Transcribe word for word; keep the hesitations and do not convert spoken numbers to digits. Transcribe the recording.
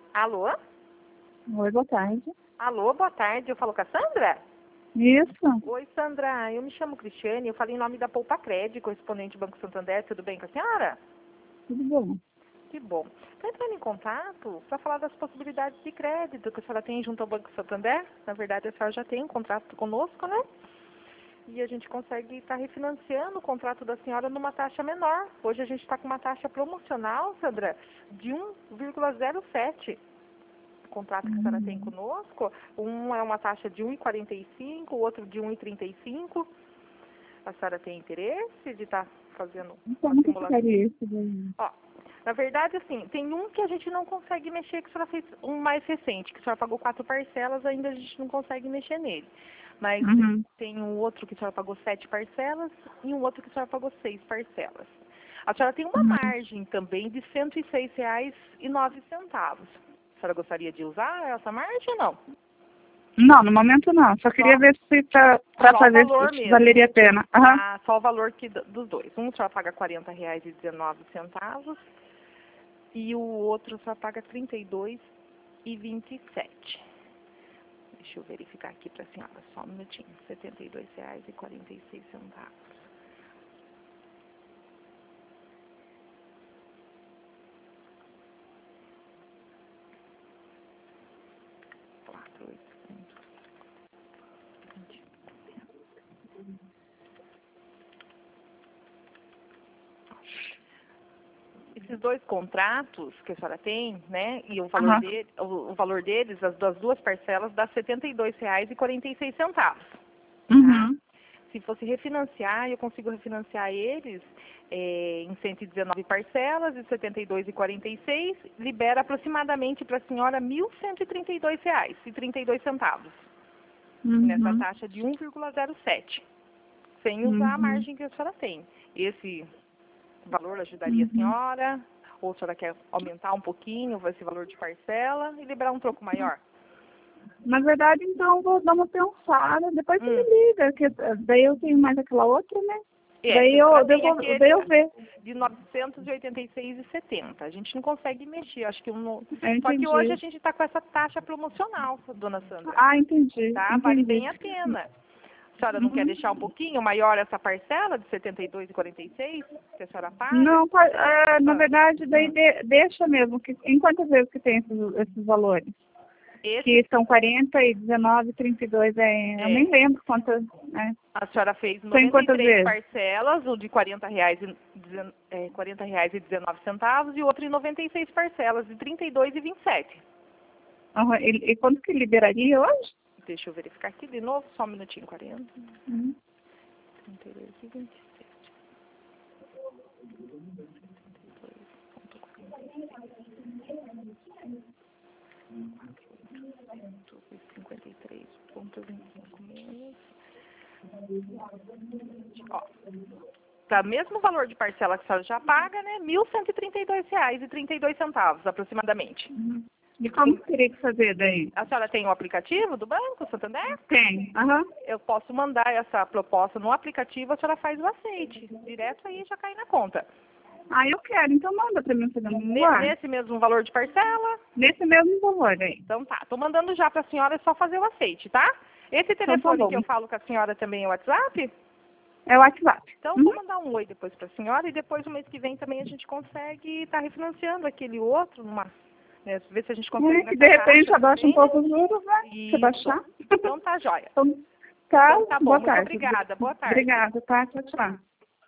Alô? Oi, boa tarde. Alô, boa tarde. Eu falo com a Sandra? Isso. Oi, Sandra. Eu me chamo Cristiane. Eu falei em nome da Poupa Crédito, correspondente do Banco Santander. Tudo bem com a senhora? Tudo bom. Que bom. Estou entrando em contato para falar das possibilidades de crédito que a senhora tem junto ao Banco Santander. Na verdade, a senhora já tem um contrato conosco, né? E a gente consegue estar refinanciando o contrato da senhora numa taxa menor. Hoje a gente está com uma taxa promocional, Sandra, de um vírgula zero sete. O contrato que a senhora tem conosco, um é uma taxa de um vírgula quarenta e cinco, o outro de um vírgula trinta e cinco. A senhora tem interesse de estar fazendo Então, uma nunca simulação? ficaria isso daí. Ó, na verdade, assim, tem um que a gente não consegue mexer, que a senhora fez um mais recente, que a senhora pagou quatro parcelas, ainda a gente não consegue mexer nele. Mas Uhum. tem um outro que a senhora pagou sete parcelas e um outro que a senhora pagou seis parcelas. A senhora tem uma Uhum. margem também de cento e seis reais e nove centavos. A senhora gostaria de usar essa margem ou não? Não, no momento não. Só queria Só- ver se pra, pra só o fazer valor se mesmo. valeria a pena. Aham. Ah, só o valor que, dos dois. Um a senhora paga quarenta reais e dezenove centavos e o outro a senhora paga trinta e dois reais e vinte e sete. Deixa eu verificar aqui para a senhora, só um minutinho. setenta e dois reais e quarenta e seis centavos. quatro, oito, cinco, vinte. Esses dois contratos que a senhora tem, né, e o valor, Aham. dele, o, o valor deles, as das duas parcelas, dá setenta e dois reais e quarenta e seis centavos. Uhum. Se fosse refinanciar, eu consigo refinanciar eles é, em cento e dezenove parcelas, de setenta e dois reais e quarenta e seis, libera aproximadamente para a senhora mil cento e trinta e dois reais e trinta e dois centavos, nessa Uhum. taxa de um vírgula zero sete, sem usar a Uhum. margem que a senhora tem. Esse valor ajudaria a Uhum. senhora, ou a senhora quer aumentar um pouquinho esse valor de parcela e liberar um troco maior? Na verdade, então, vou dar uma pensada. Depois você me Hum. liga, que daí eu tenho mais aquela outra, né? É, Daí que a eu, senhora daí eu, tem vou, aquele daí eu ver. de novecentos e oitenta e seis reais e setenta centavos. A gente não consegue mexer, acho que um no... Eu Só que hoje a entendi. gente está com essa taxa promocional, dona Sandra. Ah, entendi. Tá? Vale Entendi. bem a pena. A senhora não quer Uhum. deixar um pouquinho maior essa parcela de setenta e dois reais e quarenta e seis centavos que a senhora paga? Não, pa- é, na Ah, verdade, daí hum. de- deixa mesmo. Que, em quantas vezes que tem esses, esses valores? Esse, Que são quarenta e dezenove, trinta e dois, é, eu é, nem lembro quantas, né? a senhora fez São em noventa e quantas três vezes? parcelas, o de quarenta reais e, dezen- é, quarenta reais e dezenove centavos e outro em noventa e seis parcelas, de trinta e dois reais e vinte e sete centavos. Uhum. E, e quanto que liberaria hoje? Deixa eu verificar aqui de novo, só um minutinho, quarenta, Uhum. trinta e dois e vinte e sete. cinquenta e três vírgula vinte e cinco menos. Ó, para mesmo valor de parcela que a senhora já paga, né? mil cento e trinta e dois reais e trinta e dois centavos, aproximadamente. Uhum. E como que teria que fazer daí? A senhora tem o aplicativo do Banco Santander? Tem. Aham. Eu posso mandar essa proposta no aplicativo, a senhora faz o aceite. Direto aí já cai na conta. Ah, eu quero. Então manda pra mim fazer um Ne- favor. Nesse mesmo valor de parcela? Nesse mesmo valor aí. Então tá, tô mandando já para a senhora, é só fazer o aceite, tá? Esse Então tá telefone bom. que eu falo com a senhora também é o WhatsApp? É o WhatsApp. Então, Uhum. vou mandar um oi depois para a senhora e depois, no mês que vem, também a gente consegue estar refinanciando aquele outro, numa, né, ver se a gente consegue É, que nessa de repente taxa abaixa um também, né? pouco os juros, né? Se Isso. baixar. Então, tá jóia. Então, tá, Então, tá bom. boa Muito tarde. obrigada. Boa tarde. Obrigada, tá? Tchau, tchau.